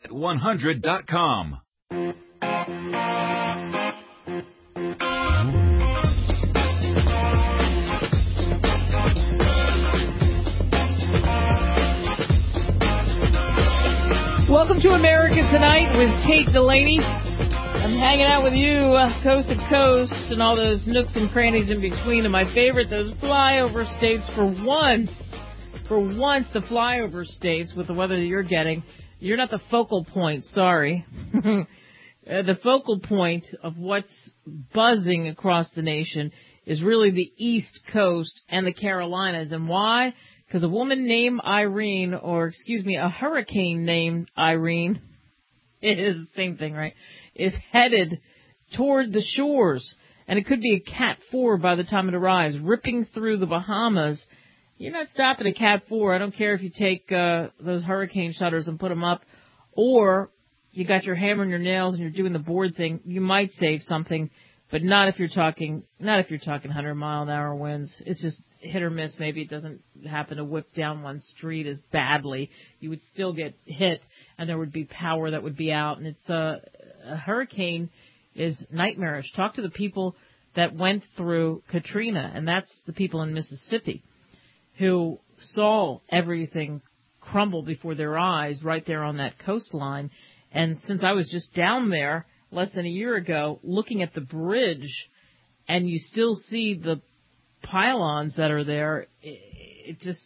100.com. Welcome to America Tonight with Kate Delaney. I'm hanging out with you coast to coast and all those nooks and crannies in between. And my favorite, those flyover states for once. For once, the flyover states with the weather that you're getting. You're not the focal point, sorry. The focal point of what's buzzing across the nation is really the East Coast and the Carolinas. And why? Because a woman named Irene, a hurricane named Irene, it is the same thing, right, is headed toward the shores. And it could be a Cat 4 by the time it arrives, ripping through the Bahamas. You're not stopping at Cat 4. I don't care if you take those hurricane shutters and put them up, or you got your hammer and your nails and you're doing the board thing. You might save something, but not if you're talking 100-mile-an-hour winds. It's just hit or miss. Maybe it doesn't happen to whip down one street as badly. You would still get hit, and there would be power that would be out. And it's a hurricane is nightmarish. Talk to the people that went through Katrina, and that's the people in Mississippi who saw everything crumble before their eyes right there on that coastline. And since I was just down there less than a year ago, looking at the bridge, and you still see the pylons that are there, it just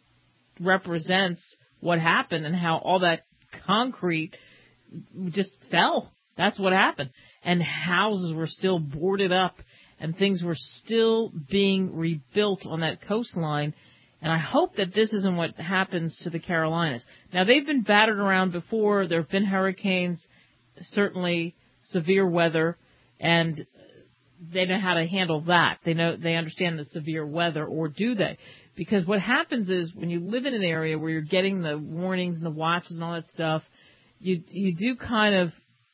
represents what happened and how all that concrete just fell. That's what happened. And houses were still boarded up, and things were still being rebuilt on that coastline. And I hope that this isn't what happens to the Carolinas. Now, they've been battered around before. There have been hurricanes, certainly severe weather, and they know how to handle that. They understand the severe weather, or do they? Because what happens is when you live in an area where you're getting the warnings and the watches and all that stuff, you do kind of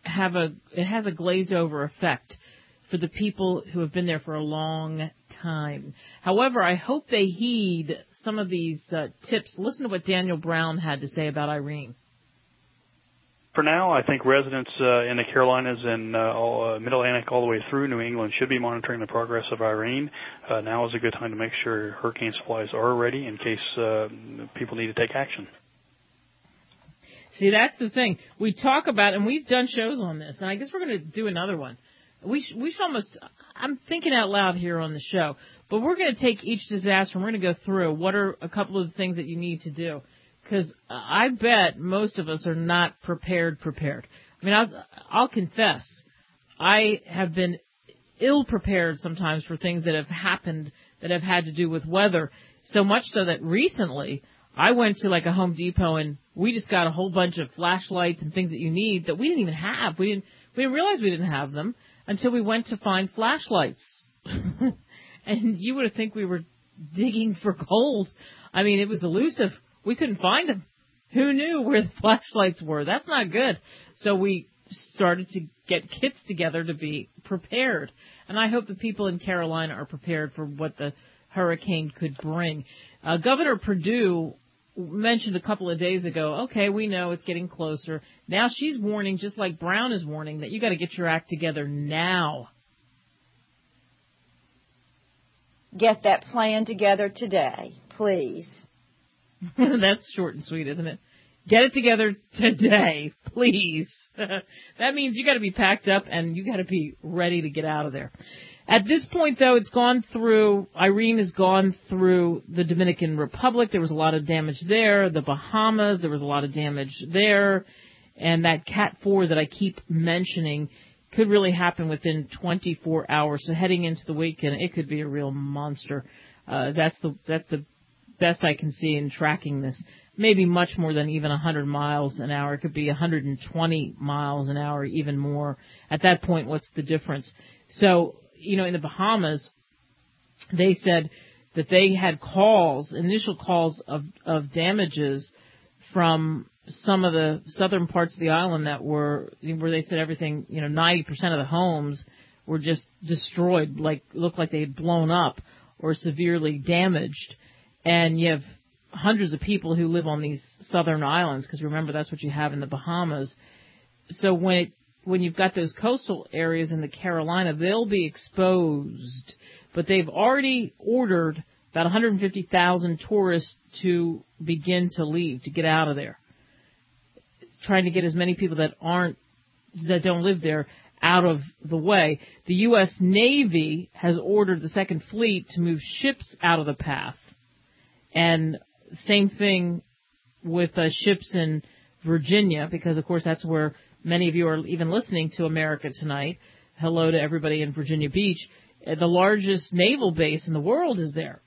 it has a glazed over effect for the people who have been there for a long time. However, I hope they heed some of these tips. Listen to what Daniel Brown had to say about Irene. For now, I think residents in the Carolinas and Middle Atlantic all the way through New England should be monitoring the progress of Irene. Now is a good time to make sure hurricane supplies are ready in case people need to take action. See, that's the thing. We talk about, and we've done shows on this, and I guess we're going to do another one. We should almost, I'm thinking out loud here on the show, but we're going to take each disaster and we're going to go through what are a couple of the things that you need to do. Because I bet most of us are not prepared. I mean, I'll confess, I have been ill-prepared sometimes for things that have happened that have had to do with weather, so much so that recently I went to like a Home Depot and we just got a whole bunch of flashlights and things that you need that we didn't even have. We didn't realize we didn't have them until we went to find flashlights. And you would think we were digging for gold. I mean, it was elusive. We couldn't find them. Who knew where the flashlights were? That's not good. So we started to get kits together to be prepared. And I hope the people in Carolina are prepared for what the hurricane could bring. Governor Perdue mentioned a couple of days ago, okay, we know it's getting closer. Now she's warning, just like Brown is warning, that you got to get your act together now. Get that plan together today, please. That's short and sweet, isn't it? Get it together today, please. That means you got to be packed up and you got to be ready to get out of there. At this point, though, Irene has gone through the Dominican Republic. There was a lot of damage there. The Bahamas, there was a lot of damage there. And that Cat 4 that I keep mentioning could really happen within 24 hours. So heading into the weekend, it could be a real monster. That's the best I can see in tracking this. Maybe much more than even 100 miles an hour. It could be 120 miles an hour, even more. At that point, what's the difference? So, in the Bahamas, they said that they had initial calls of damages from some of the southern parts of the island where they said everything, 90% of the homes were just destroyed, looked like they had blown up or severely damaged. And you have hundreds of people who live on these southern islands, because remember that's what you have in the Bahamas. So when you've got those coastal areas in the Carolina, they'll be exposed. But they've already ordered about 150,000 tourists to begin to leave, to get out of there. Trying to get as many people that don't live there out of the way. The U.S. Navy has ordered the Second Fleet to move ships out of the path. And same thing with ships in Virginia, because, of course, that's where many of you are even listening to America Tonight. Hello to everybody in Virginia Beach. The largest naval base in the world is there.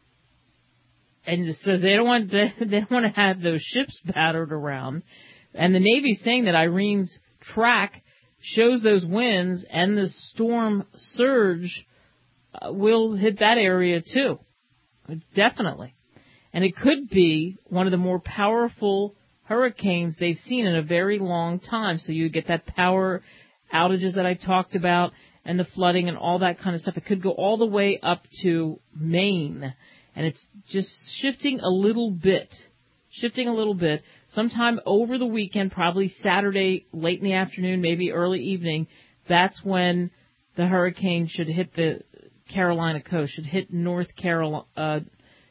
And so they don't want to have those ships battered around. And the Navy's saying that Irene's track shows those winds, and the storm surge will hit that area too. Definitely. And it could be one of the more powerful hurricanes they've seen in a very long time. So you get that power outages that I talked about and the flooding and all that kind of stuff. It could go all the way up to Maine. And it's just shifting a little bit. Sometime over the weekend, probably Saturday, late in the afternoon, maybe early evening, that's when the hurricane should hit the Carolina coast, should hit North Carolina,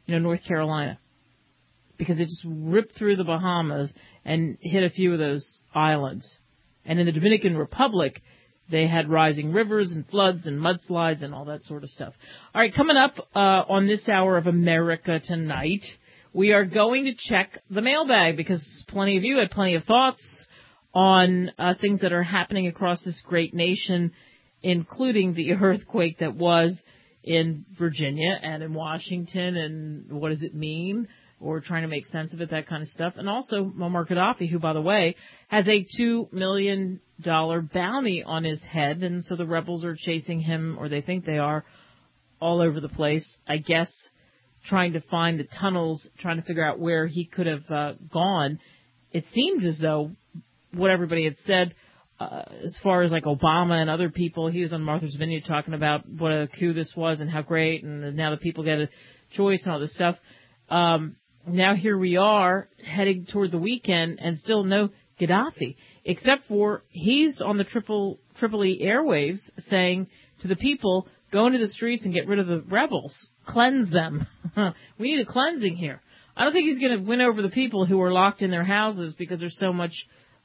because it just ripped through the Bahamas and hit a few of those islands. And in the Dominican Republic, they had rising rivers and floods and mudslides and all that sort of stuff. All right, coming up on this hour of America Tonight, we are going to check the mailbag, because plenty of you had plenty of thoughts on things that are happening across this great nation, including the earthquake that was in Virginia and in Washington, and what does it mean, or trying to make sense of it, that kind of stuff. And also Muammar Gaddafi, who, by the way, has a $2 million bounty on his head, and so the rebels are chasing him, or they think they are, all over the place, I guess, trying to find the tunnels, trying to figure out where he could have gone. It seems as though what everybody had said, as far as like Obama and other people, he was on Martha's Vineyard talking about what a coup this was and how great, and now the people get a choice and all this stuff. Now here we are heading toward the weekend and still no Gaddafi, except for he's on the Tripoli airwaves saying to the people, go into the streets and get rid of the rebels. Cleanse them. We need a cleansing here. I don't think he's going to win over the people who are locked in their houses, because there's so much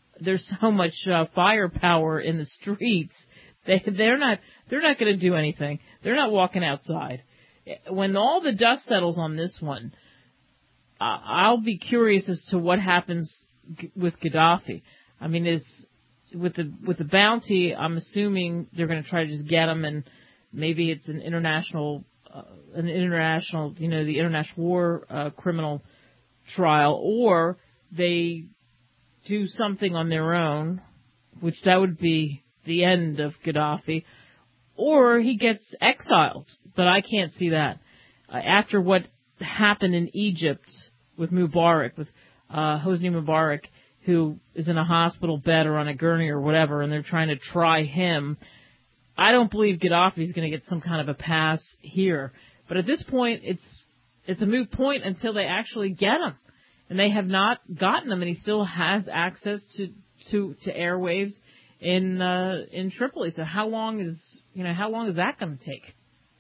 firepower in the streets. They're not going to do anything. They're not walking outside. When all the dust settles on this one, I'll be curious as to what happens with Gaddafi. I mean, with the bounty, I'm assuming they're going to try to just get him, and maybe it's the International War criminal trial, or they do something on their own, which that would be the end of Gaddafi, or he gets exiled. But I can't see that. After what happened in Egypt with Mubarak, with Hosni Mubarak, who is in a hospital bed or on a gurney or whatever, and they're trying to try him, I don't believe Gaddafi's going to get some kind of a pass here. But at this point, it's a moot point until they actually get him. And they have not gotten him, and he still has access to airwaves in Tripoli. So how long is that going to take?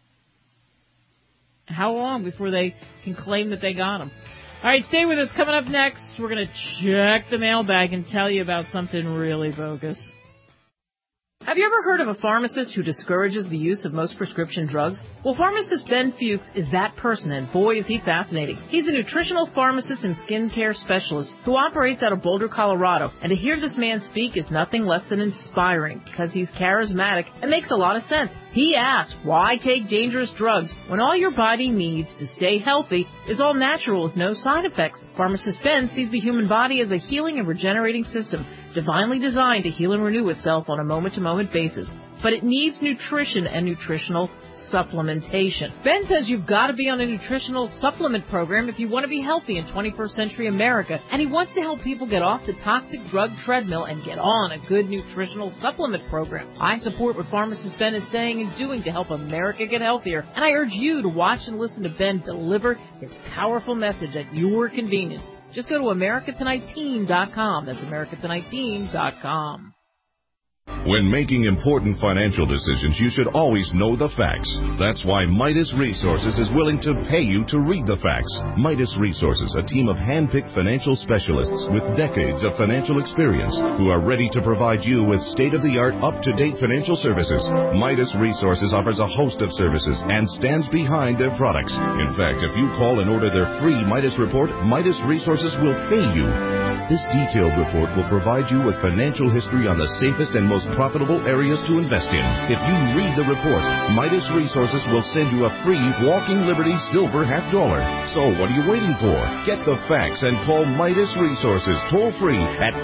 How long before they can claim that they got him? All right, stay with us. Coming up next, we're going to check the mailbag and tell you about something really bogus. Have you ever heard of a pharmacist who discourages the use of most prescription drugs? Well, pharmacist Ben Fuchs is that person, and boy, is he fascinating. He's a nutritional pharmacist and skincare specialist who operates out of Boulder, Colorado. And to hear this man speak is nothing less than inspiring, because he's charismatic and makes a lot of sense. He asks, why take dangerous drugs when all your body needs to stay healthy is all natural with no side effects? Pharmacist Ben sees the human body as a healing and regenerating system, divinely designed to heal and renew itself on a moment-to-moment basis. but it needs nutrition and nutritional supplementation. Ben says you've got to be on a nutritional supplement program if you want to be healthy in 21st century America, and he wants to help people get off the toxic drug treadmill and get on a good nutritional supplement program. I support what pharmacist Ben is saying and doing to help America get healthier, and I urge you to watch and listen to Ben deliver his powerful message at your convenience. Just go to AmericaTonightTeam.com. That's AmericaTonightTeam.com. When making important financial decisions, you should always know the facts. That's why Midas Resources is willing to pay you to read the facts. Midas Resources, a team of hand-picked financial specialists with decades of financial experience who are ready to provide you with state-of-the-art, up-to-date financial services. Midas Resources offers a host of services and stands behind their products. In fact, if you call and order their free Midas report, Midas Resources will pay you. This detailed report will provide you with financial history on the safest and most profitable areas to invest in. If you read the report, Midas Resources will send you a free Walking Liberty Silver $50. So what are you waiting for? Get the facts and call Midas Resources toll free at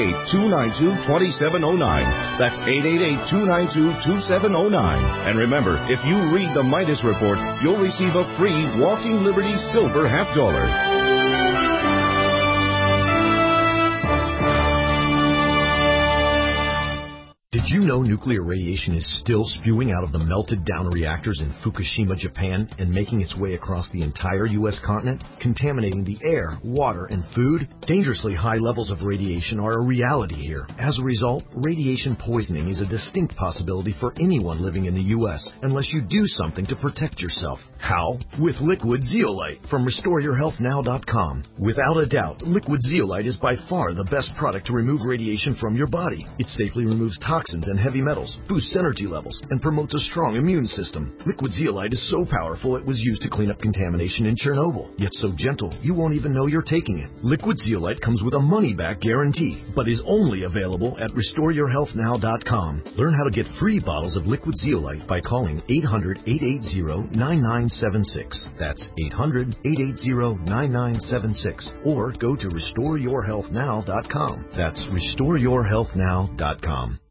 888-292-2709. That's 888-292-2709. And remember, if you read the Midas report, you'll receive a free Walking Liberty Silver $50. Did you know nuclear radiation is still spewing out of the melted down reactors in Fukushima, Japan, and making its way across the entire U.S. continent, contaminating the air, water, and food? Dangerously high levels of radiation are a reality here. As a result, radiation poisoning is a distinct possibility for anyone living in the U.S. unless you do something to protect yourself. How? With Liquid Zeolite from RestoreYourHealthNow.com. Without a doubt, Liquid Zeolite is by far the best product to remove radiation from your body. It safely removes toxins and heavy metals, boosts energy levels, and promotes a strong immune system. Liquid Zeolite is so powerful it was used to clean up contamination in Chernobyl, yet so gentle you won't even know you're taking it. Liquid Zeolite comes with a money-back guarantee, but is only available at RestoreYourHealthNow.com. Learn how to get free bottles of Liquid Zeolite by calling 800-880-9976. That's 800-880-9976. Or go to RestoreYourHealthNow.com. That's RestoreYourHealthNow.com.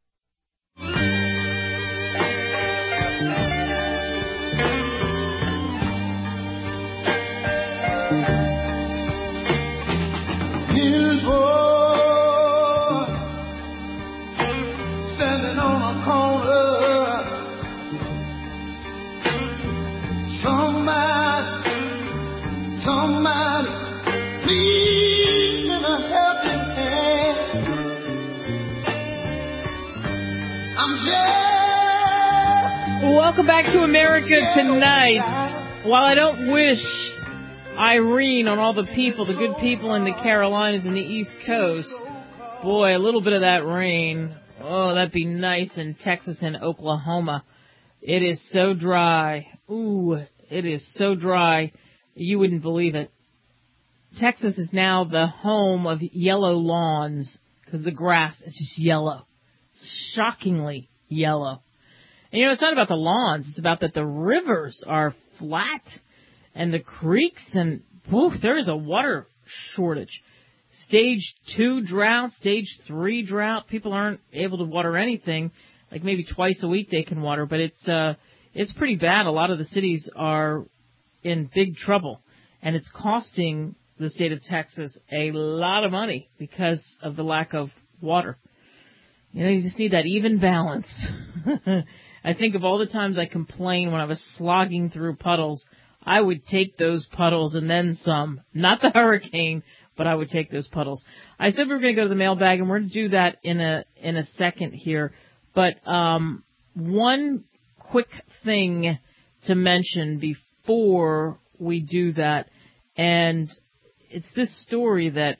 Standing on a corner, somebody, please lend a helping hand. Welcome back to America Tonight. While I don't wish Irene on all the people, the good people in the Carolinas and the East Coast, boy, a little bit of that rain, oh, that'd be nice in Texas and Oklahoma. It is so dry. Ooh, it is so dry. You wouldn't believe it. Texas is now the home of yellow lawns because the grass is just yellow. Shockingly yellow. And it's not about the lawns. It's about that the rivers are flat and the creeks and there is a water shortage. Stage 2 drought, stage 3 drought. People aren't able to water anything. Like maybe twice a week they can water, but it's pretty bad. A lot of the cities are in big trouble, and it's costing the state of Texas a lot of money because of the lack of water. You just need that even balance. I think of all the times I complained when I was slogging through puddles. I would take those puddles and then some. Not the hurricane, but I would take those puddles. I said we were going to go to the mailbag, and we're going to do that in a second here. But one quick thing to mention before we do that, and it's this story that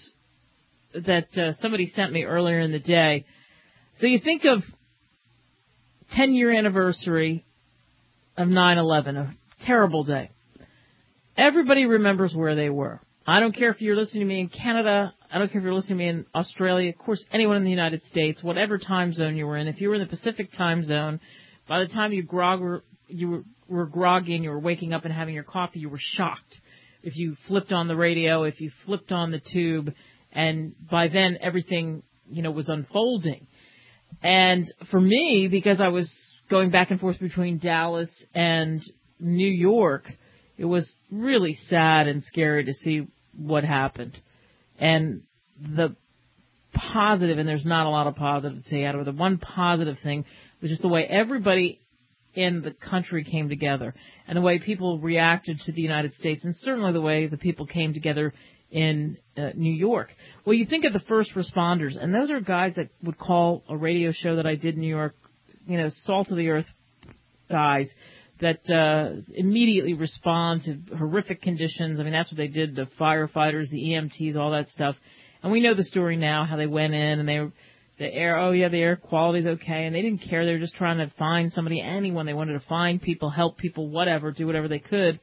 somebody sent me earlier in the day. So you think of 10-year anniversary of 9/11, a terrible day. Everybody remembers where they were. I don't care if you're listening to me in Canada. I don't care if you're listening to me in Australia. Of course, anyone in the United States, whatever time zone you were in. If you were in the Pacific time zone, by the time you were groggy and you were waking up and having your coffee, you were shocked. If you flipped on the radio, if you flipped on the tube, and by then everything, was unfolding. And for me, because I was going back and forth between Dallas and New York, it was really sad and scary to see what happened. And the positive, and there's not a lot of positive to say out of it, the one positive thing was just the way everybody in the country came together and the way people reacted to the United States, and certainly the way the people came together in New York. Well, you think of the first responders, and those are guys that would call a radio show that I did in New York, salt of the earth guys that immediately respond to horrific conditions. I mean, that's what they did, the firefighters, the EMTs, all that stuff. And we know the story now, how they went in and the air quality's okay, and they didn't care. They were just trying to find somebody, anyone. They wanted to find people, help people, whatever, do whatever they could.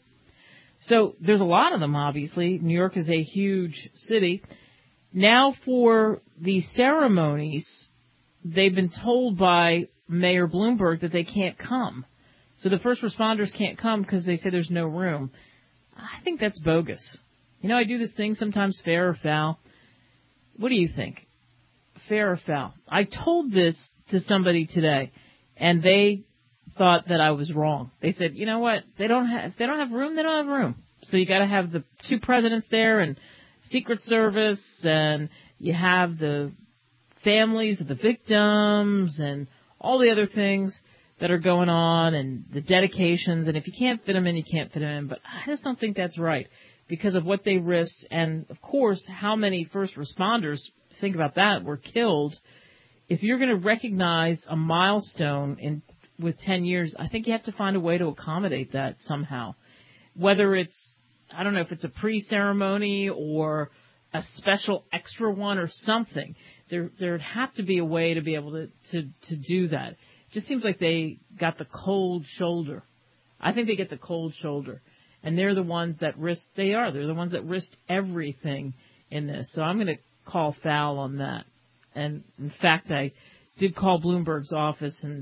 So there's a lot of them, obviously. New York is a huge city. Now for the ceremonies, they've been told by Mayor Bloomberg that they can't come. So the first responders can't come because they say there's no room. I think that's bogus. I do this thing sometimes, fair or foul. What do you think? Fair or foul? I told this to somebody today, and they thought that I was wrong. They said, you know what? If they don't have room, they don't have room. So you got to have the two presidents there, and Secret Service, and you have the families of the victims, and all the other things that are going on, and the dedications. And if you can't fit them in, you can't fit them in. But I just don't think that's right because of what they risked, and of course, how many first responders, think about that, were killed. If you're going to recognize a milestone with 10 years, I think you have to find a way to accommodate that somehow. Whether it's, I don't know if it's a pre-ceremony or a special extra one or something, there'd have to be a way to be able to do that. It just seems like they got the cold shoulder. I think they get the cold shoulder. And they're the ones that they're the ones that risked everything in this. So I'm going to call foul on that. And in fact, I did call Bloomberg's office, and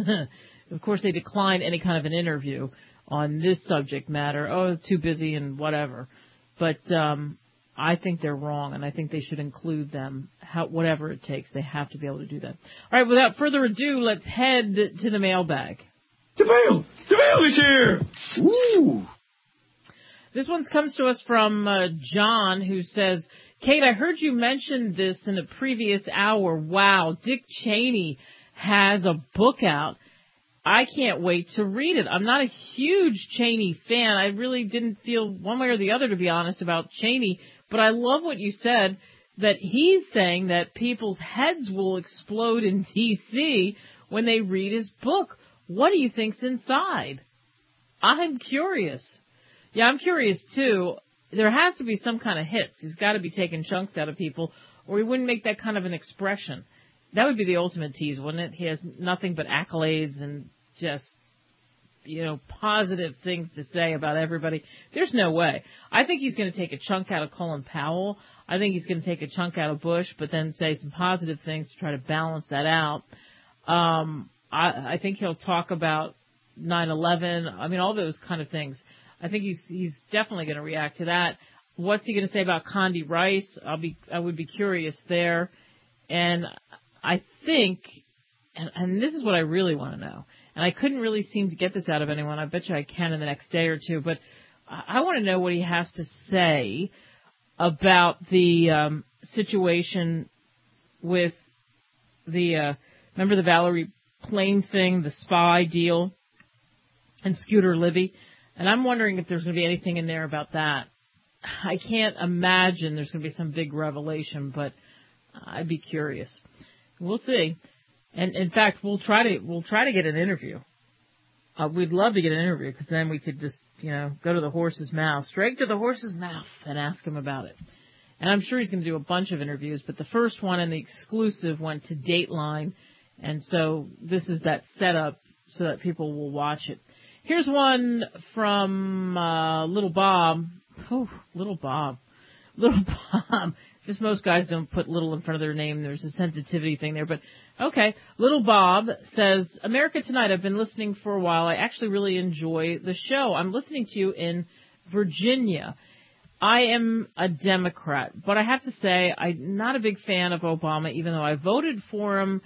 of course they declined any kind of an interview on this subject matter. Oh, too busy and whatever. But I think they're wrong, and I think they should include them. Whatever it takes, they have to be able to do that. All right, without further ado, let's head to the mailbag. The mail is here. Woo! This one comes to us from John, who says, Kate, I heard you mention this in a previous hour. Wow, Dick Cheney has a book out. I can't wait to read it. I'm not a huge Cheney fan. I really didn't feel one way or the other, to be honest, about Cheney. But I love what you said, that he's saying that people's heads will explode in D.C. when they read his book. What do you think's inside? I'm curious. Yeah, I'm curious, too. There has to be some kind of hits. He's got to be taking chunks out of people, or he wouldn't make that kind of an expression. That would be the ultimate tease, wouldn't it? He has nothing but accolades and just, positive things to say about everybody. There's no way. I think he's going to take a chunk out of Colin Powell. I think he's going to take a chunk out of Bush, but then say some positive things to try to balance that out. I think he'll talk about 9/11. I mean, all those kind of things. I think he's definitely going to react to that. What's he going to say about Condi Rice? I would be curious there. And I think, and this is what I really want to know, and I couldn't really seem to get this out of anyone. I bet you I can in the next day or two, but I want to know what he has to say about the situation with remember the Valerie Plame thing, the spy deal, and Scooter Libby. And I'm wondering if there's going to be anything in there about that. I can't imagine there's going to be some big revelation, but I'd be curious. We'll see. And in fact, we'll try to get an interview. We'd love to get an interview because then we could just, go to the horse's mouth, straight to the horse's mouth, and ask him about it. And I'm sure he's going to do a bunch of interviews, but the first one and the exclusive went to Dateline, and so this is that setup so that people will watch it. Here's one from Little Bob. Oh, Little Bob. Little Bob. Just most guys don't put little in front of their name. There's a sensitivity thing there. But, okay. Little Bob says, America Tonight, I've been listening for a while. I actually really enjoy the show. I'm listening to you in Virginia. I am a Democrat, but I have to say I'm not a big fan of Obama, even though I voted for him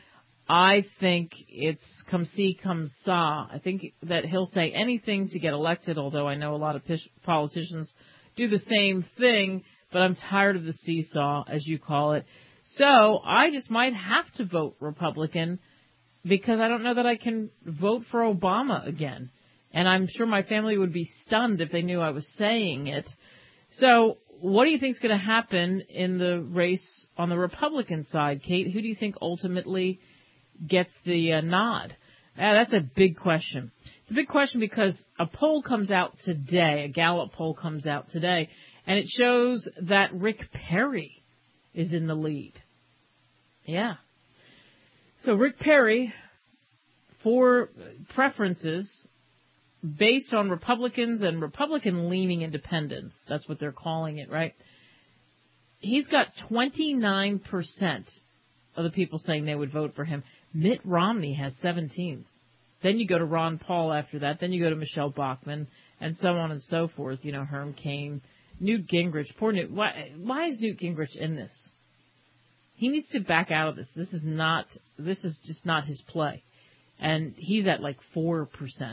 I think it's come see, come saw. I think that he'll say anything to get elected, although I know a lot of politicians do the same thing, but I'm tired of the seesaw, as you call it. So I just might have to vote Republican because I don't know that I can vote for Obama again. And I'm sure my family would be stunned if they knew I was saying it. So what do you think is going to happen in the race on the Republican side, Kate? Who do you think ultimately gets the nod? That's a big question. It's a big question because a poll comes out today, a Gallup poll comes out today, and it shows that Rick Perry is in the lead. Yeah. So Rick Perry, for preferences based on Republicans and Republican-leaning independents, that's what they're calling it, right? He's got 29% of the people saying they would vote for him. Mitt Romney has 17. Then you go to Ron Paul after that. Then you go to Michelle Bachmann, and so on and so forth. You know, Herm Cain, Newt Gingrich. Poor Newt. Why is Newt Gingrich in this? He needs to back out of this. This is just not his play. And he's at like 4%.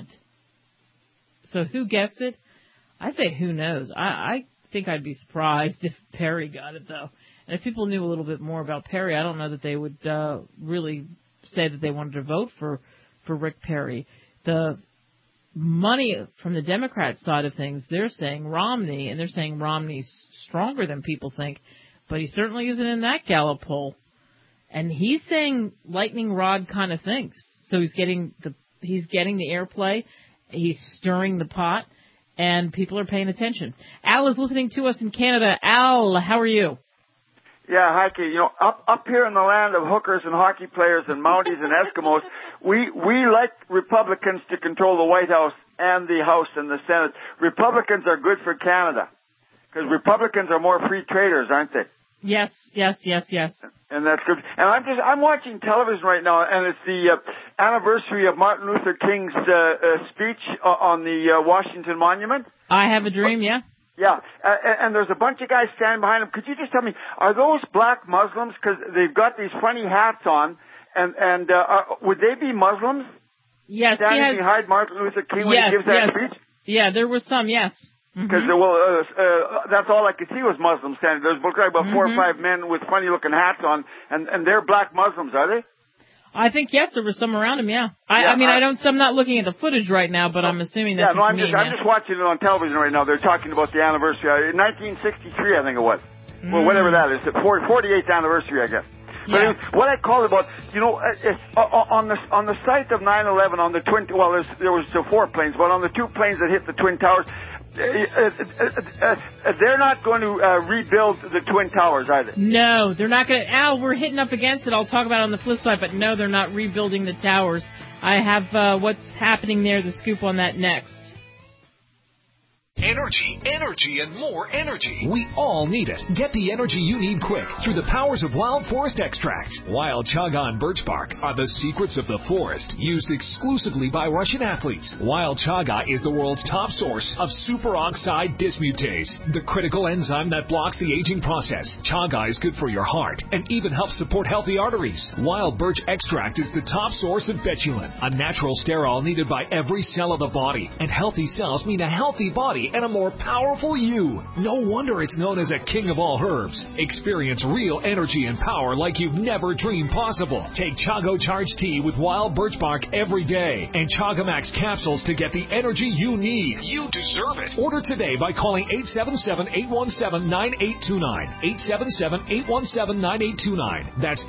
So who gets it? I say who knows. I think I'd be surprised if Perry got it, though. And if people knew a little bit more about Perry, I don't know that they would really say that they wanted to vote for Rick Perry. The money from the Democrat side of things, they're saying Romney, and they're saying Romney's stronger than people think, but he certainly isn't in that Gallup poll. And he's saying lightning rod kind of things. So he's getting the airplay, he's stirring the pot, and people are paying attention. Al is listening to us in Canada. Al, how are you? Yeah, hi, Kate. You know, up here in the land of hookers and hockey players and Mounties and Eskimos, we like Republicans to control the White House and the House and the Senate. Republicans are good for Canada because Republicans are more free traders, aren't they? Yes. And that's good. And I'm watching television right now, and it's the anniversary of Martin Luther King's speech on the Washington Monument. I Have a Dream, yeah. Yeah, and there's a bunch of guys standing behind him. Could you just tell me, are those black Muslims? Because they've got these funny hats on, and would they be Muslims? Yes, standing behind Martin Luther King when he gives that speech? Yeah, there was some, yes. Because that's all I could see was Muslims standing. There's about 4 or 5 men with funny-looking hats on, and they're black Muslims, are they? I think, yes, there was some around him, yeah. I'm not looking at the footage right now, but I'm assuming that's what you mean. I'm just watching it on television right now. They're talking about the anniversary. 1963, I think it was. Well, whatever that is. The 48th anniversary, I guess. But anyway, what I call about, on the site of 9/11, on the twin, there was 4 planes, but on the 2 planes that hit the Twin Towers, they're not going to rebuild the Twin Towers, are they? No, they're not going to. Al, we're hitting up against it. I'll talk about it on the flip side, but no, they're not rebuilding the towers. I have what's happening there, the scoop on that next. Energy, and more energy. We all need it. Get the energy you need quick through the powers of Wild Forest Extracts. Wild Chaga and birch bark are the secrets of the forest, used exclusively by Russian athletes. Wild Chaga is the world's top source of superoxide dismutase, the critical enzyme that blocks the aging process. Chaga is good for your heart and even helps support healthy arteries. Wild birch extract is the top source of betulin, a natural sterol needed by every cell of the body. And healthy cells mean a healthy body and a more powerful you. No wonder it's known as a king of all herbs. Experience real energy and power like you've never dreamed possible. Take Chago Charge Tea with wild birch bark every day and Chaga Max capsules to get the energy you need. You deserve it. Order today by calling 877-817-9829. 877-817-9829. That's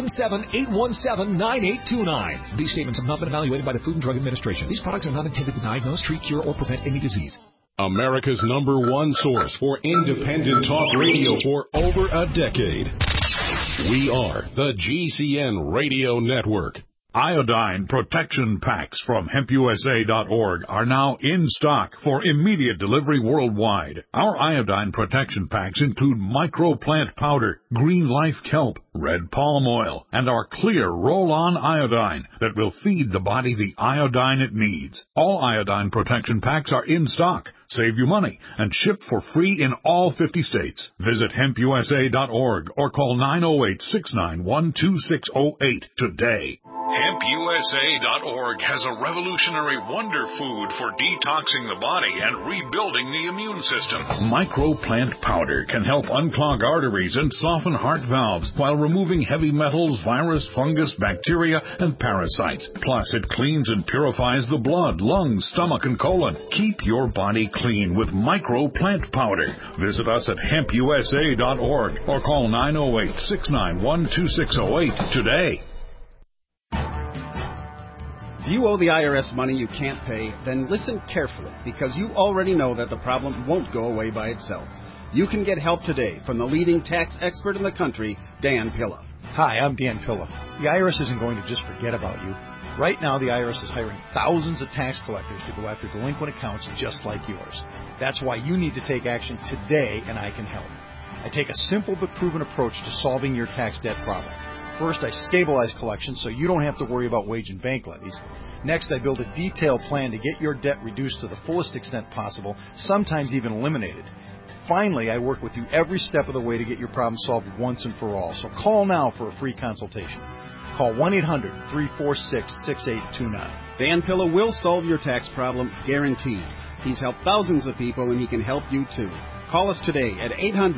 877-817-9829. These statements have not been evaluated by the Food and Drug Administration. These products are not intended to diagnose, treat, cure, or prevent any disease. America's #1 source for independent talk radio for over a decade. We are the GCN Radio Network. Iodine protection packs from HempUSA.org are now in stock for immediate delivery worldwide. Our iodine protection packs include microplant powder, green life kelp, red palm oil, and our clear roll-on iodine that will feed the body the iodine it needs. All iodine protection packs are in stock, save you money, and ship for free in all 50 states. Visit HempUSA.org or call 908-691-2608 today. HempUSA.org has a revolutionary wonder food for detoxing the body and rebuilding the immune system. Microplant powder can help unclog arteries and soften heart valves while removing heavy metals, virus, fungus, bacteria, and parasites. Plus, it cleans and purifies the blood, lungs, stomach, and colon. Keep your body clean with Microplant powder. Visit us at HempUSA.org or call 908-691-2608 today. If you owe the IRS money you can't pay, then listen carefully, because you already know that the problem won't go away by itself. You can get help today from the leading tax expert in the country, Dan Pilla. Hi, I'm Dan Pilla. The IRS isn't going to just forget about you. Right now, the IRS is hiring thousands of tax collectors to go after delinquent accounts just like yours. That's why you need to take action today, and I can help. I take a simple but proven approach to solving your tax debt problem. First, I stabilize collections so you don't have to worry about wage and bank levies. Next, I build a detailed plan to get your debt reduced to the fullest extent possible, sometimes even eliminated. Finally, I work with you every step of the way to get your problem solved once and for all. So call now for a free consultation. Call 1-800-346-6829. Dan Pilla will solve your tax problem, guaranteed. He's helped thousands of people, and he can help you too. Call us today at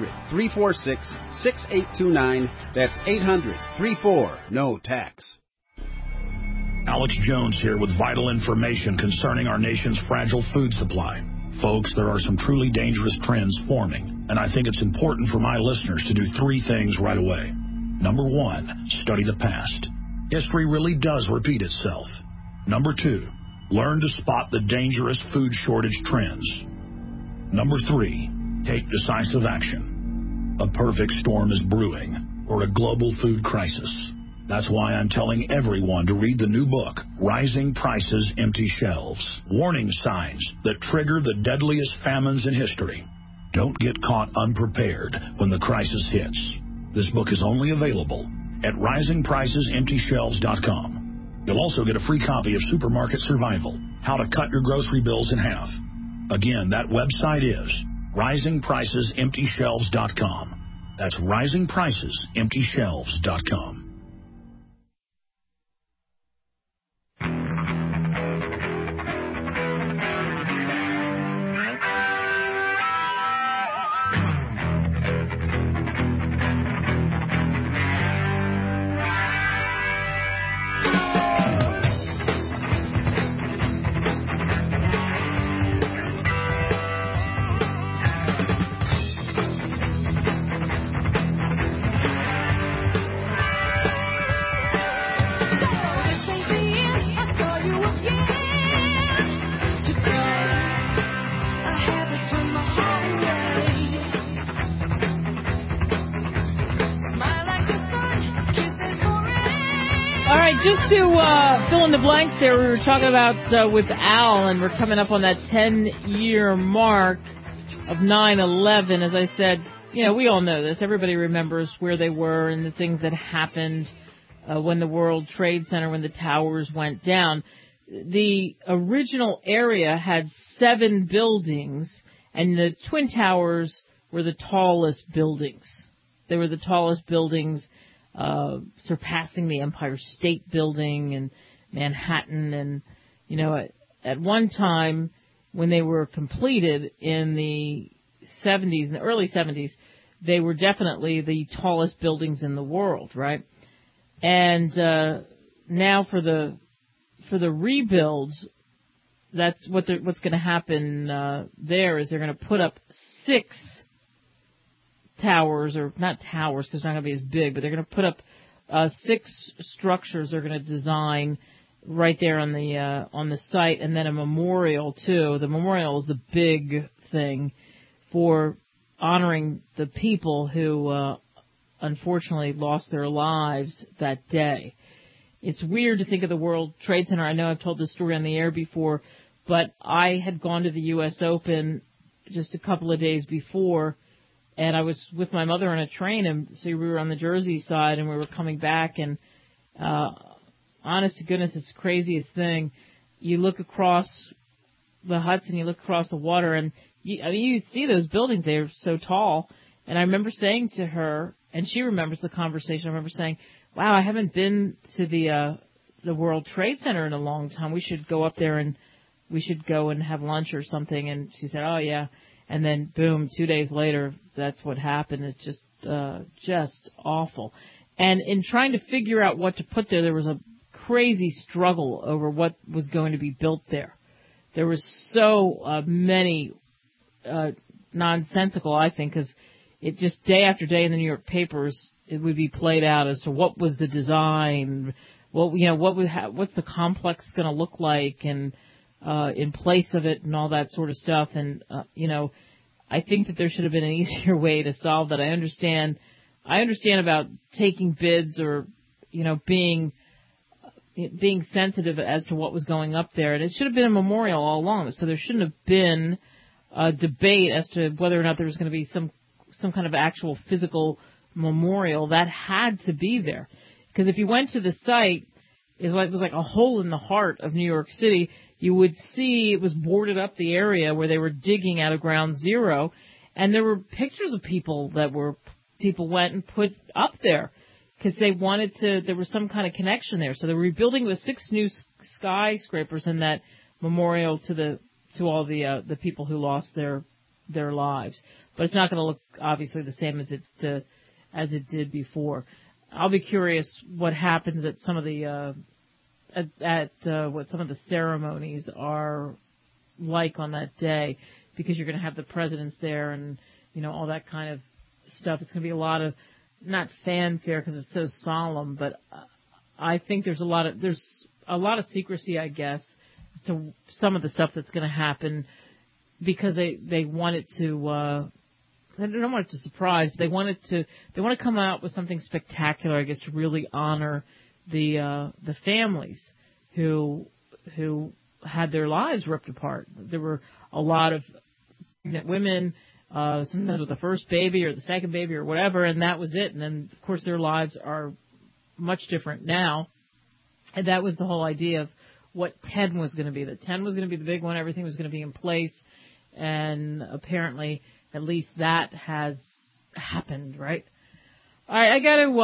800-346-6829. That's 800-34-NO-TAX. Alex Jones here with vital information concerning our nation's fragile food supply. Folks, there are some truly dangerous trends forming, and I think it's important for my listeners to do three things right away. Number one, study the past. History really does repeat itself. Number two, learn to spot the dangerous food shortage trends. Number three, take decisive action. A perfect storm is brewing, or a global food crisis. That's why I'm telling everyone to read the new book, Rising Prices, Empty Shelves. Warning signs that trigger the deadliest famines in history. Don't get caught unprepared when the crisis hits. This book is only available at risingpricesemptyshelves.com. You'll also get a free copy of Supermarket Survival, How to Cut Your Grocery Bills in Half. Again, that website is risingpricesemptyshelves.com. That's risingpricesemptyshelves.com. Just to fill in the blanks there, we were talking about with Al, and we're coming up on that 10-year mark of 9/11. As I said, you know, we all know this. Everybody remembers where they were and the things that happened when the World Trade Center, when the towers went down. The original area had 7 buildings, and the Twin Towers were the tallest buildings. They were the tallest buildings, surpassing the Empire State Building and Manhattan. And, you know, at one time when they were completed in the 70s, in the early 70s, they were definitely the tallest buildings in the world, right? And now for the rebuilds, that's what's going to happen there is they're going to put up 6 towers, or not towers because they're not going to be as big, but they're going to put up 6 structures they're going to design right there on the site, and then a memorial too. The memorial is the big thing for honoring the people who unfortunately lost their lives that day. it's weird to think of the World Trade Center. I know I've told this story on the air before, but I had gone to the U.S. Open just a couple of days before, and I was with my mother on a train, and so we were on the Jersey side, and we were coming back, and honest to goodness, it's the craziest thing. You look across the Hudson, you look across the water, and you see those buildings, they're so tall. And I remember saying to her, and she remembers the conversation, I remember saying, wow, I haven't been to the World Trade Center in a long time. We should go up there and we should go and have lunch or something. And she said, oh, yeah. And then, boom, 2 days later, that's what happened. It's just awful. And in trying to figure out what to put there, there was a crazy struggle over what was going to be built there. There was so many nonsensical, I think, because it just day after day in the New York papers, it would be played out as to what was the design, what's the complex going to look like, and in place of it, and all that sort of stuff. And I think that there should have been an easier way to solve that. I understand about taking bids or being sensitive as to what was going up there, and it should have been a memorial all along. So there shouldn't have been a debate as to whether or not there was going to be some kind of actual physical memorial. That had to be there, because if you went to the site, it was like a hole in the heart of New York City. You would see it was boarded up, the area where they were digging out of ground zero, and there were pictures of people went and put up there because they wanted to. There was some kind of connection there, so they were rebuilding with 6 new skyscrapers in that memorial to all the people who lost their lives. But it's not going to look obviously the same as it did before. I'll be curious what happens at some of the what some of the ceremonies are like on that day, because you're going to have the presidents there and all that kind of stuff. It's going to be a lot of, not fanfare because it's so solemn, but I think there's a lot of secrecy, I guess, as to some of the stuff that's going to happen, because they wanted to. They don't want it to surprise, but they want to come out with something spectacular, I guess, to really honor the families who had their lives ripped apart. There were a lot of women, sometimes with the first baby or the second baby or whatever, and that was it. And then, of course, their lives are much different now. And that was the whole idea of what 10 was going to be. That 10 was going to be the big one. Everything was going to be in place. And apparently, at least that has happened, right? All right,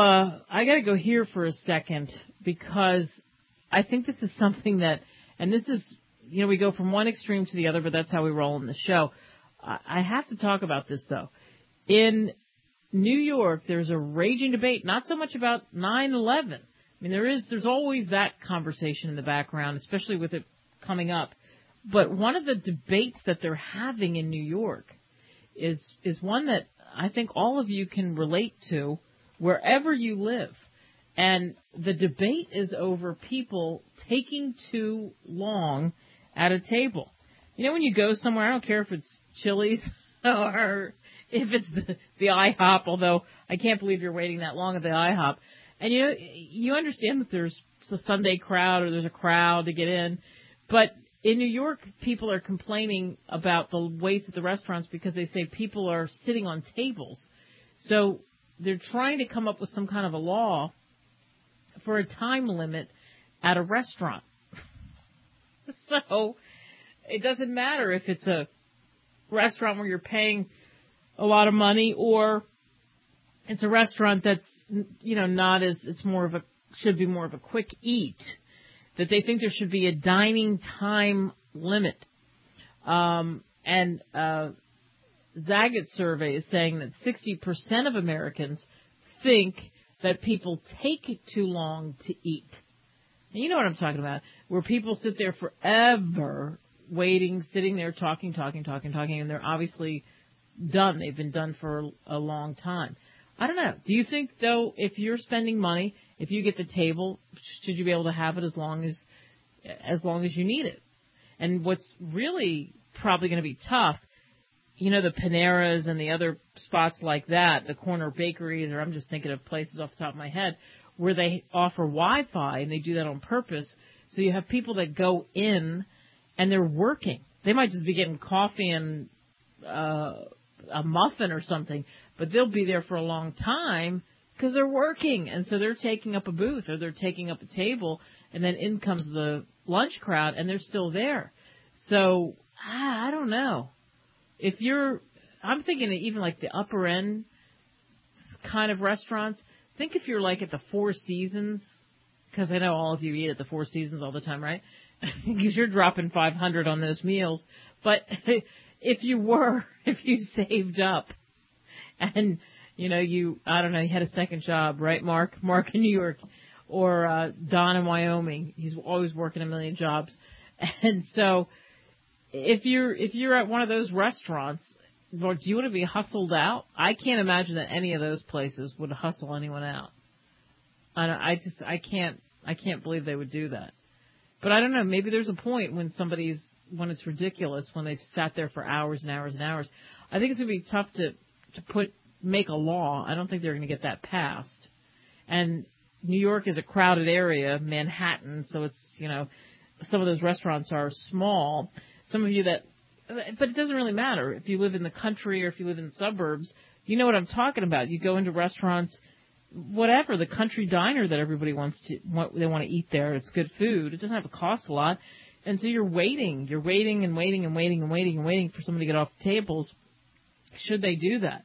I gotta go here for a second, because I think this is something that, and this is, we go from one extreme to the other, but that's how we roll in the show. I have to talk about this, though. In New York, there's a raging debate, not so much about 9/11. I mean, there's always that conversation in the background, especially with it coming up. But one of the debates that they're having in New York is one that I think all of you can relate to wherever you live. And the debate is over people taking too long at a table. When you go somewhere, I don't care if it's Chili's or if it's the IHOP, although I can't believe you're waiting that long at the IHOP. And you understand that there's a Sunday crowd or there's a crowd to get in. But in New York, people are complaining about the waits at the restaurants because they say people are sitting on tables. So they're trying to come up with some kind of a law for a time limit at a restaurant. So it doesn't matter if it's a restaurant where you're paying a lot of money, or it's a restaurant that's, not as, should be more of a quick eat, that they think there should be a dining time limit. And Zagat survey is saying that 60% of Americans think that people take too long to eat. And you know what I'm talking about, where people sit there forever waiting, sitting there talking, and they're obviously done. They've been done for a long time. I don't know. Do you think, though, if you're spending money, if you get the table, should you be able to have it as long as you need it? And what's really probably going to be tough, the Paneras and the other spots like that, the corner bakeries, or I'm just thinking of places off the top of my head, where they offer Wi-Fi, and they do that on purpose. So you have people that go in and they're working. They might just be getting coffee and a muffin or something, but they'll be there for a long time because they're working. And so they're taking up a booth or they're taking up a table, and then in comes the lunch crowd, and they're still there. So I don't know. I'm thinking even like the upper end kind of restaurants. Think if you're like at the Four Seasons, because I know all of you eat at the Four Seasons all the time, right? Because you're dropping $500 on those meals. But if you saved up and, you had a second job, right, Mark? Mark in New York, or Don in Wyoming. He's always working a million jobs. And so if you're at one of those restaurants, do you want to be hustled out? I can't imagine that any of those places would hustle anyone out. I can't believe they would do that. But I don't know, maybe there's a point when when it's ridiculous, when they've sat there for hours and hours and hours. I think it's going to be tough to make a law. I don't think they're going to get that passed. And New York is a crowded area, Manhattan, so it's, some of those restaurants are small. Some of you but it doesn't really matter. If you live in the country or if you live in the suburbs, you know what I'm talking about. You go into restaurants, whatever, the country diner that everybody they want to eat there. It's good food. It doesn't have to cost a lot. And so you're waiting and waiting and waiting and waiting for somebody to get off the tables. Should they do that?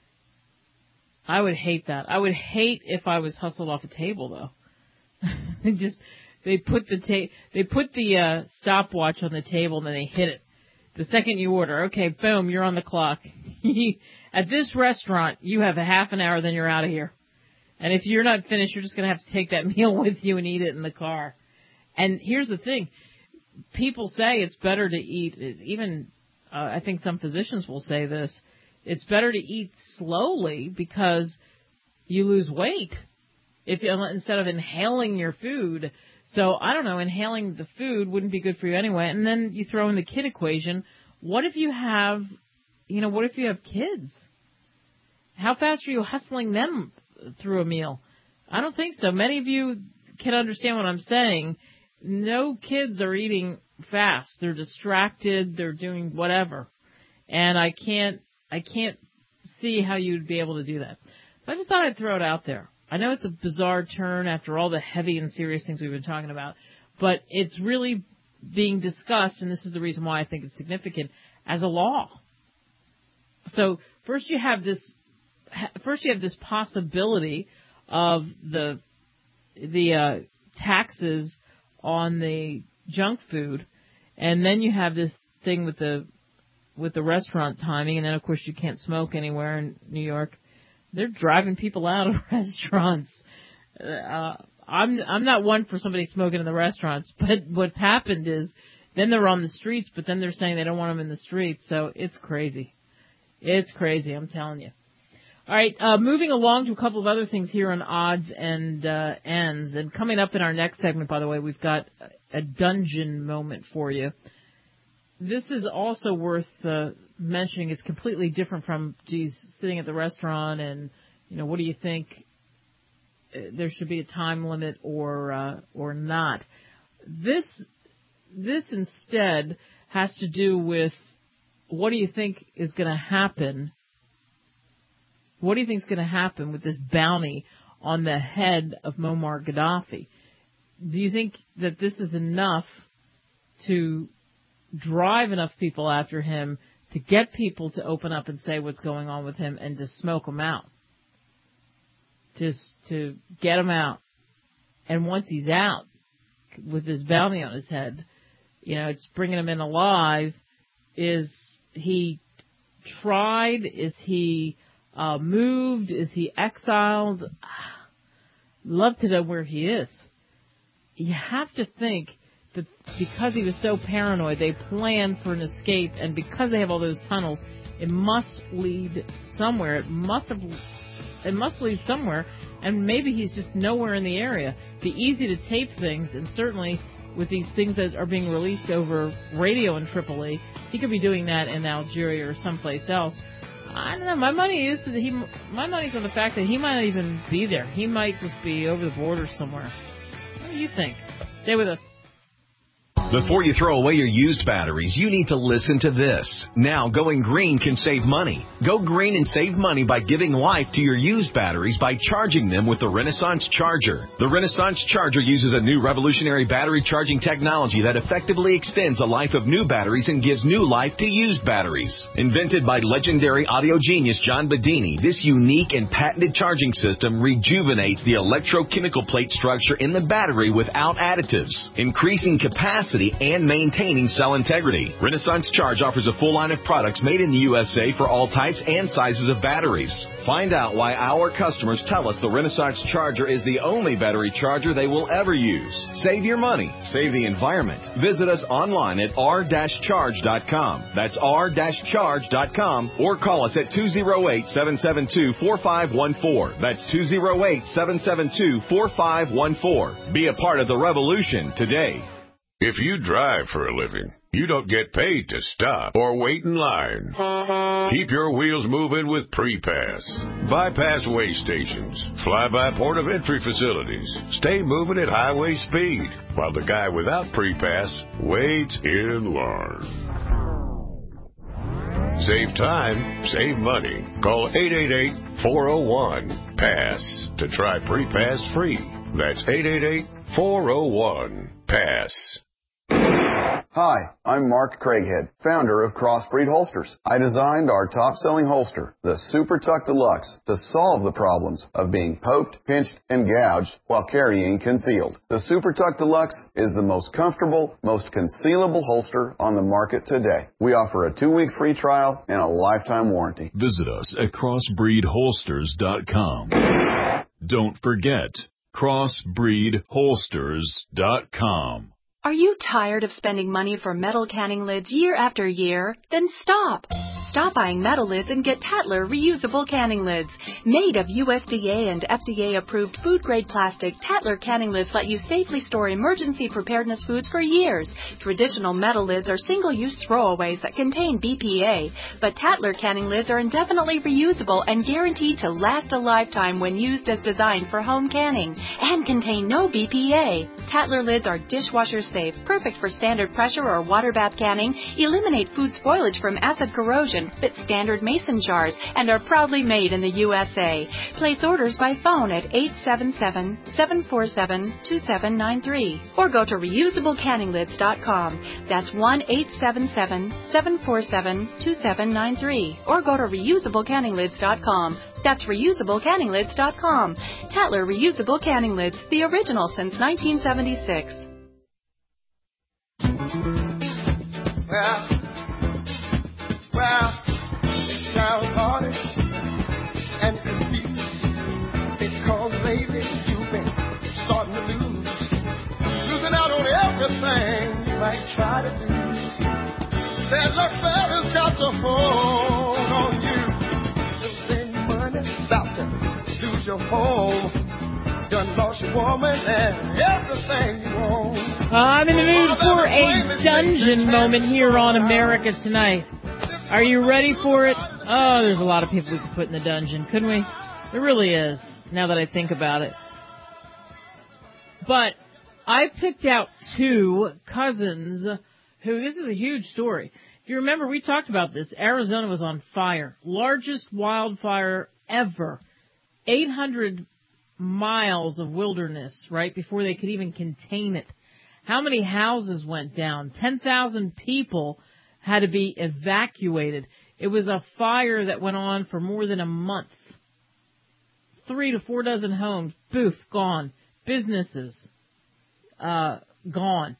I would hate that. I would hate if I was hustled off a table, though. They put the stopwatch on the table and then they hit it. The second you order, okay, boom, you're on the clock. At this restaurant, you have a half an hour, then you're out of here. And if you're not finished, you're just going to have to take that meal with you and eat it in the car. And here's the thing. People say it's better to eat, even I think some physicians will say this, it's better to eat slowly because you lose weight instead of inhaling your food. So, I don't know, inhaling the food wouldn't be good for you anyway. And then you throw in the kid equation. What if you have kids? How fast are you hustling them through a meal? I don't think so. Many of you can understand what I'm saying. No kids are eating fast. They're distracted. They're doing whatever. And I can't see how you'd be able to do that. So I just thought I'd throw it out there. I know it's a bizarre turn after all the heavy and serious things we've been talking about, but it's really being discussed, and this is the reason why I think it's significant, as a law. So first you have this possibility of the taxes on the junk food, and then you have this thing with the restaurant timing, and then of course you can't smoke anywhere in New York. They're driving people out of restaurants. I'm not one for somebody smoking in the restaurants, but what's happened is then they're on the streets, but then they're saying they don't want them in the streets. So it's crazy. It's crazy, I'm telling you. All right, moving along to a couple of other things here on odds and ends. And coming up in our next segment, by the way, we've got a dungeon moment for you. This is also worth mentioning. It's completely different from, sitting at the restaurant and, what do you think? There should be a time limit or not. This instead has to do with what do you think is going to happen? What do you think is going to happen with this bounty on the head of Muammar Gaddafi? Do you think that this is enough to drive enough people after him to get people to open up and say what's going on with him and to smoke him out? Just to get him out. And once he's out with this bounty on his head, it's bringing him in alive. Is he tried? Is he moved? Is he exiled? Love to know where he is. You have to think that because he was so paranoid, they planned for an escape, and because they have all those tunnels, it must lead somewhere. It must lead somewhere, and maybe he's just nowhere in the area. It'd be easy to tape things, and certainly with these things that are being released over radio in Tripoli, he could be doing that in Algeria or someplace else. I don't know. My money's on the fact that he might not even be there. He might just be over the border somewhere. What do you think? Stay with us. Before you throw away your used batteries, you need to listen to this. Now, going green can save money. Go green and save money by giving life to your used batteries by charging them with the Renaissance Charger. The Renaissance Charger uses a new revolutionary battery charging technology that effectively extends the life of new batteries and gives new life to used batteries. Invented by legendary audio genius John Bedini, this unique and patented charging system rejuvenates the electrochemical plate structure in the battery without additives, increasing capacity and maintaining cell integrity. Renaissance Charge offers a full line of products made in the USA for all types and sizes of batteries. Find out why our customers tell us the Renaissance Charger is the only battery charger they will ever use. Save your money. Save the environment. Visit us online at r-charge.com. That's r-charge.com, or call us at 208-772-4514. That's 208-772-4514. Be a part of the revolution today. If you drive for a living, you don't get paid to stop or wait in line. Keep your wheels moving with Pre-Pass. Bypass way stations, fly-by port of entry facilities. Stay moving at highway speed while the guy without Pre-Pass waits in line. Save time, save money. Call 888-401-PASS to try Pre-Pass free. That's 888-401-PASS. Hi, I'm Mark Craighead, founder of Crossbreed Holsters. I designed our top-selling holster, the Super Tuck Deluxe, to solve the problems of being poked, pinched, and gouged while carrying concealed. The Super Tuck Deluxe is the most comfortable, most concealable holster on the market today. We offer a 2-week free trial and a lifetime warranty. Visit us at crossbreedholsters.com. Don't forget, crossbreedholsters.com. Are you tired of spending money for metal canning lids year after year? Then stop. Stop buying metal lids and get Tatler reusable canning lids. Made of USDA and FDA-approved food-grade plastic, Tatler canning lids let you safely store emergency preparedness foods for years. Traditional metal lids are single-use throwaways that contain BPA, but Tatler canning lids are indefinitely reusable and guaranteed to last a lifetime when used as designed for home canning, and contain no BPA. Tatler lids are dishwasher safe, perfect for standard pressure or water bath canning, eliminate food spoilage from acid corrosion, fit standard mason jars, and are proudly made in the USA. Place orders by phone at 877-747-2793 or go to reusablecanninglids.com. That's 1-877-747-2793 or go to reusablecanninglids.com. That's reusablecanninglids.com. Tatler Reusable Canning Lids, the original since 1976. Well, it's now party and confused because lately you've been starting to losing out on everything you might try to do. That luck fella's got to hold on you. Losing money, about to lose your home. Done lost your woman and everything you own. I'm in the mood for a dungeon moment here on America Tonight. Are you ready for it? Oh, there's a lot of people we could put in the dungeon, couldn't we? There really is, now that I think about it. But I picked out 2 cousins who, this is a huge story. If you remember, we talked about this. Arizona was on fire. Largest wildfire ever. 800 miles of wilderness, right, before they could even contain it. How many houses went down? 10,000 people had to be evacuated. It was a fire that went on for more than a month. 3 to 4 dozen homes, poof, gone. Businesses, gone.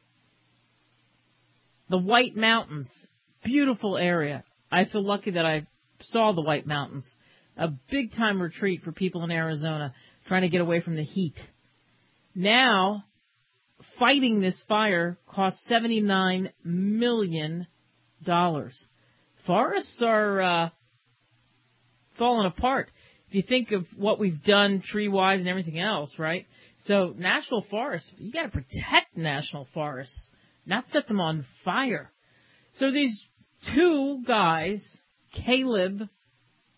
The White Mountains, beautiful area. I feel lucky that I saw the White Mountains. A big-time retreat for people in Arizona trying to get away from the heat. Now, fighting this fire cost $79 million. Forests are falling apart. If you think of what we've done tree-wise and everything else, right? So national forests, you got to protect national forests, not set them on fire. So these 2 guys, Caleb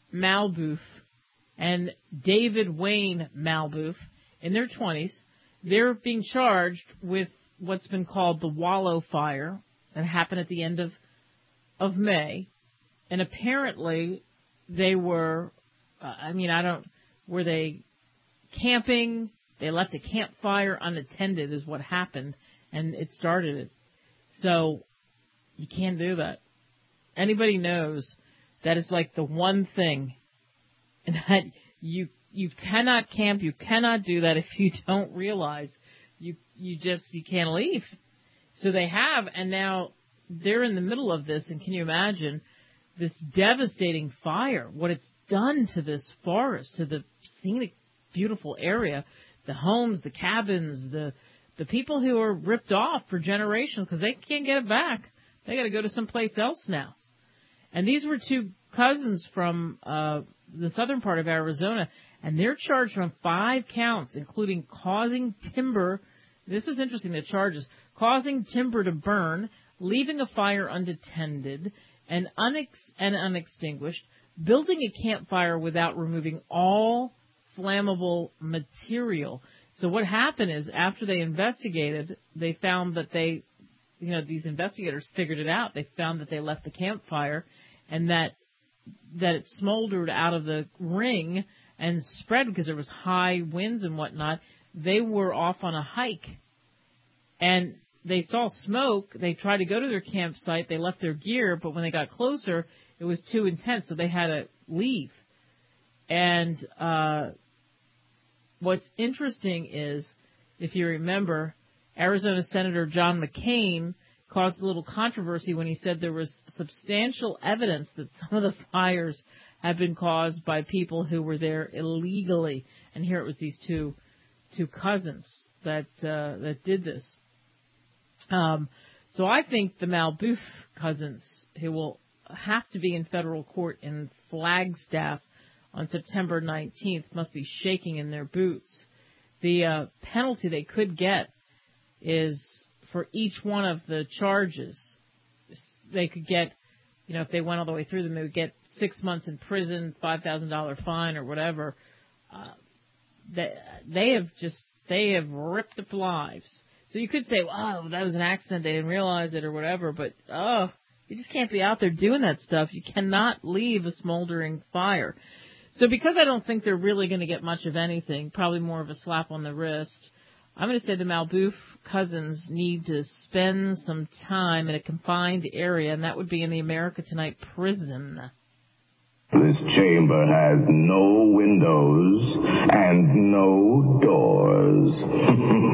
Malbouf and David Wayne Malbouf in their 20s. They're being charged with what's been called the Wallow Fire that happened at the end of May. And apparently they were, were they camping? They left a campfire unattended is what happened, and it started it. So you can't do that. Anybody knows that is like the one thing that you cannot camp, you cannot do that if you don't realize you can't leave. So they have, and now they're in the middle of this, and can you imagine this devastating fire, what it's done to this forest, to the scenic, beautiful area, the homes, the cabins, the people who are ripped off for generations because they can't get it back. They got to go to someplace else now. And these were two cousins from the southern part of Arizona, and they're charged on 5 counts, including causing timber. This is interesting, the charges. Causing timber to burn, leaving a fire unattended and unextinguished, building a campfire without removing all flammable material. So what happened is after they investigated, they found that these investigators figured it out. They found that they left the campfire and that it smoldered out of the ring and spread because there was high winds and whatnot. They were off on a hike and they saw smoke. They tried to go to their campsite. They left their gear, but when they got closer, it was too intense, so they had to leave. And what's interesting is, if you remember, Arizona Senator John McCain caused a little controversy when he said there was substantial evidence that some of the fires had been caused by people who were there illegally. And here it was these two cousins that did this. So I think the Malbouf cousins, who will have to be in federal court in Flagstaff on September 19th, must be shaking in their boots. The penalty they could get is for each one of the charges. They could get, if they went all the way through them, they would get 6 months in prison, $5,000 fine or whatever. They have ripped up lives. So you could say, wow, that was an accident, they didn't realize it or whatever, but you just can't be out there doing that stuff. You cannot leave a smoldering fire. So because I don't think they're really going to get much of anything, probably more of a slap on the wrist, I'm going to say the Malbouf cousins need to spend some time in a confined area, and that would be in the America Tonight prison. This chamber has no windows and no doors.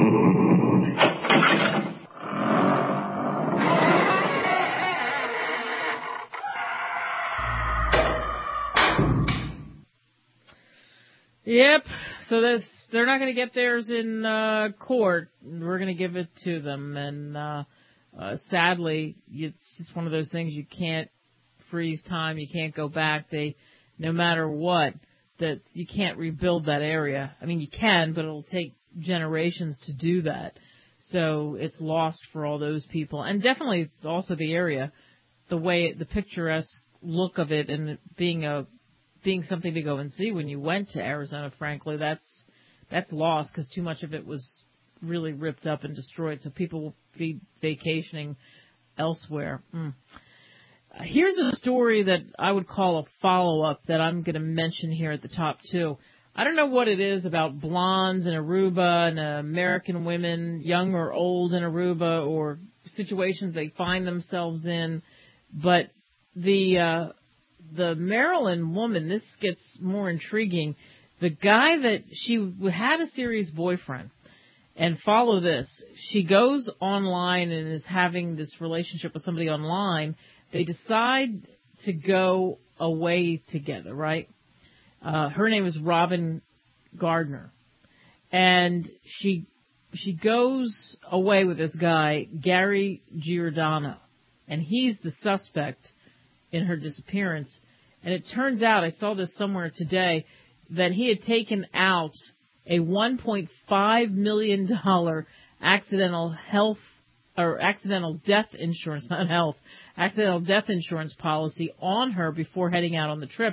Yep. So they're not going to get theirs in court. We're going to give it to them. And sadly, it's just one of those things you can't freeze time. You can't go back. No matter what, that you can't rebuild that area. I mean, you can, but it'll take generations to do that. So it's lost for all those people. And definitely also the area, the picturesque look of it and it being something to go and see when you went to Arizona, frankly, that's lost because too much of it was really ripped up and destroyed. So people will be vacationing elsewhere. Here's a story that I would call a follow-up that I'm going to mention here at the top, too. I don't know what it is about blondes in Aruba and American women, young or old in Aruba, or situations they find themselves in, but the Maryland woman, this gets more intriguing. The guy that she had a serious boyfriend, and follow this, she goes online and is having this relationship with somebody online. They decide to go away together, right? Her name is Robin Gardner. And she goes away with this guy, Gary Giordano. And he's the suspect in her disappearance. And it turns out, I saw this somewhere today, that he had taken out a $1.5 million accidental death insurance policy on her before heading out on the trip.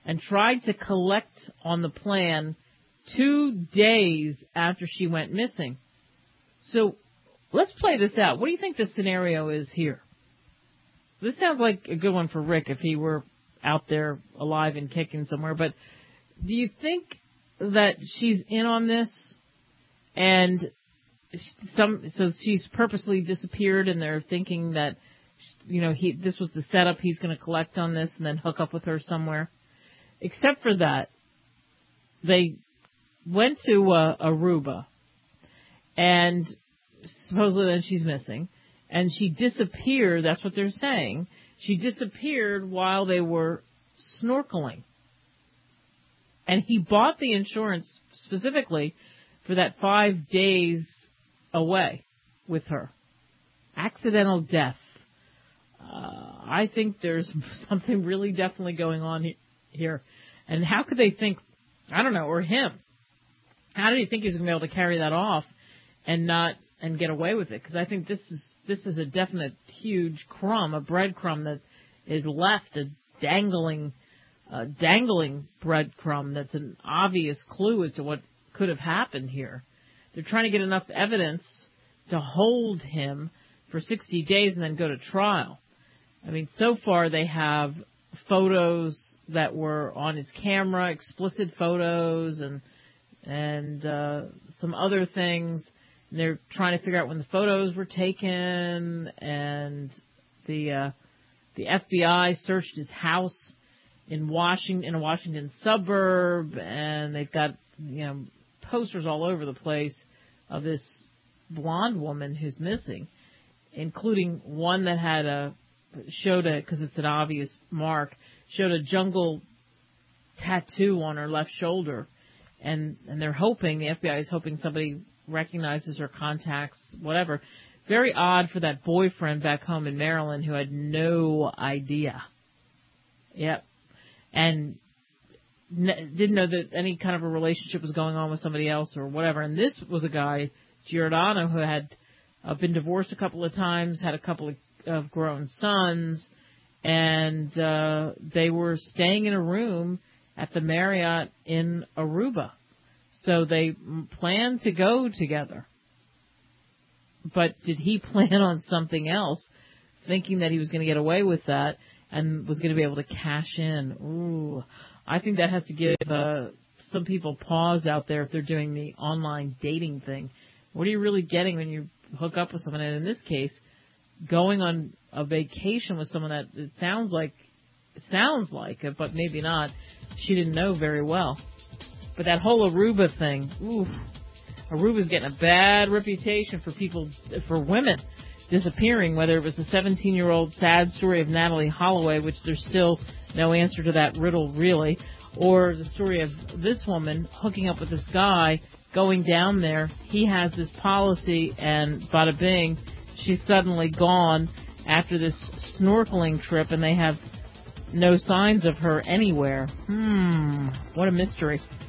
and tried to collect on the plan 2 days after she went missing. So let's play this out. What do you think the scenario is here? This sounds like a good one for Rick if he were out there alive and kicking somewhere. But do you think that she's in on this and so she's purposely disappeared and they're thinking that, this was the setup, he's going to collect on this and then hook up with her somewhere? Except for that, they went to Aruba, and supposedly then she's missing, and she disappeared, that's what they're saying. She disappeared while they were snorkeling. And he bought the insurance specifically for that 5 days away with her. Accidental death. I think there's something really definitely going on here. And how could they think, I don't know, or him, how did he think he was going to be able to carry that off and get away with it? Because I think this is a definite huge crumb, a breadcrumb that is left, a dangling breadcrumb that's an obvious clue as to what could have happened here. They're trying to get enough evidence to hold him for 60 days and then go to trial. I mean, so far they have photos that were on his camera, explicit photos, and some other things. And they're trying to figure out when the photos were taken, and the FBI searched his house in a Washington suburb, and they've got posters all over the place of this blonde woman who's missing, including one that showed because it's an obvious mark, showed a jungle tattoo on her left shoulder, and they're hoping, the FBI is hoping somebody recognizes her, contacts, whatever. Very odd for that boyfriend back home in Maryland who had no idea. Yep. And didn't know that any kind of a relationship was going on with somebody else or whatever. And this was a guy, Giordano, who had been divorced a couple of times, had a couple of grown sons, and they were staying in a room at the Marriott in Aruba. So they planned to go together. But did he plan on something else, thinking that he was going to get away with that and was going to be able to cash in? Ooh, I think that has to give some people pause out there if they're doing the online dating thing. What are you really getting when you hook up with someone? And in this case, going on a vacation with someone that it sounds like, but maybe not, she didn't know very well. But that whole Aruba thing, ooh, Aruba's getting a bad reputation for women disappearing, whether it was the 17-year-old sad story of Natalie Holloway, which there's still no answer to that riddle really, or the story of this woman hooking up with this guy, going down there. He has this policy, and bada bing, she's suddenly gone after this snorkeling trip, and they have no signs of her anywhere. What a mystery.